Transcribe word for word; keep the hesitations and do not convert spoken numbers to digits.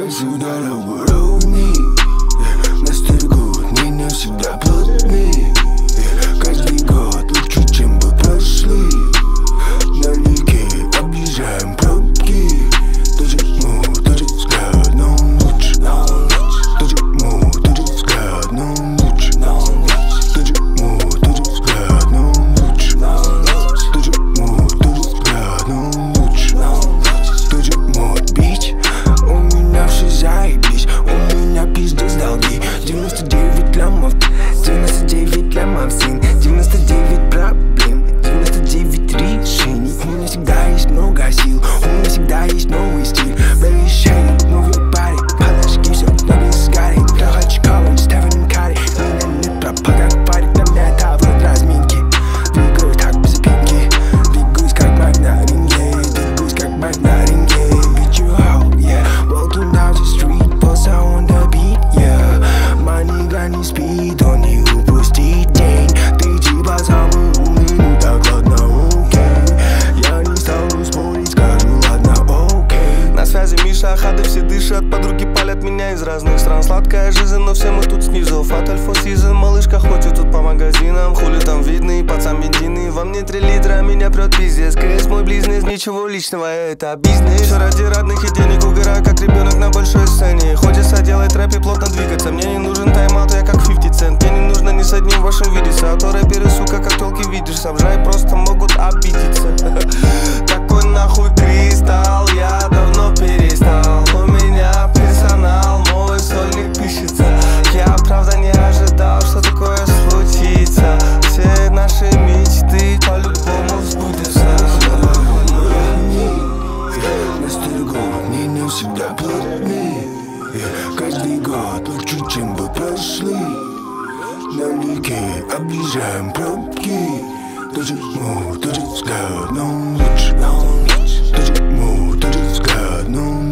как всегда ровный. Насторгут меня всегда плотный. Каждый год лучше, чем бы прошлый. Налегке объезжаем пробки. Тот же му, тот же взгляд, но он лучше. Тот же му, тот же взгляд, но он лучше. Тот же му, тот же взгляд, но он лучше. Тот же му, тот же взгляд, но он лучше. Тот же мод, бич. У меня все заебись. У меня пиздец долги. девяносто девять лямов, девяносто девять лямов, сын. девяносто девять проблем, девяносто девять решений. У меня всегда есть много сил. У меня всегда есть новый стиль. Baby shake, move your body. Подожги, все ноги сгарит. Проходишь колонн, Стефан Карри. Меня нет пропа, как парик. Для меня это вот разминки. Двигаюсь так без запинки. Двигаюсь как маг на ринге. Двигаюсь как маг на ринге. Beat you out, yeah. Walking down the street, bossa on the beat, yeah. My nigga не спит, он не упустит день. Ты типа самый умный, ну так ладно, окей. Я не стану спорить, скажу ладно, окей. На связи Миша, хады все дышат. Подруги палят меня из разных стран. Сладкая жизнь, но все мы тут снизу. Фаталь фо сизон, малышка ходит тут по магазинам. Хули там видны, пацан бензины. Во мне три литра, меня прет пиздец. КС мой бизнес, ничего личного, это бизнес. Все ради родных и денег, угораю как ребенок на большой сцене. Хочется делать рэп и плотно двигаться. Мне не нужен тайм-аут, я как пятьдесят цент. Мне не нужно ни с одним вашим видеться. А то рэперы, сука, как толки видишь. Сам жай просто могут обидеться. Какой нахуй кристалл, я давно перестал. У меня персонал, мой сольник пишется. Я правда не ожидал, что такое случится. Все наши мечты по-любому сбудутся. Насторгут меня всегда плотный. Каждый год лучше, чем бы прошлый. Налегке объезжаем пробки. Тот же му, тот же взгляд, но он лучше. Тот же му, тот же взгляд, но он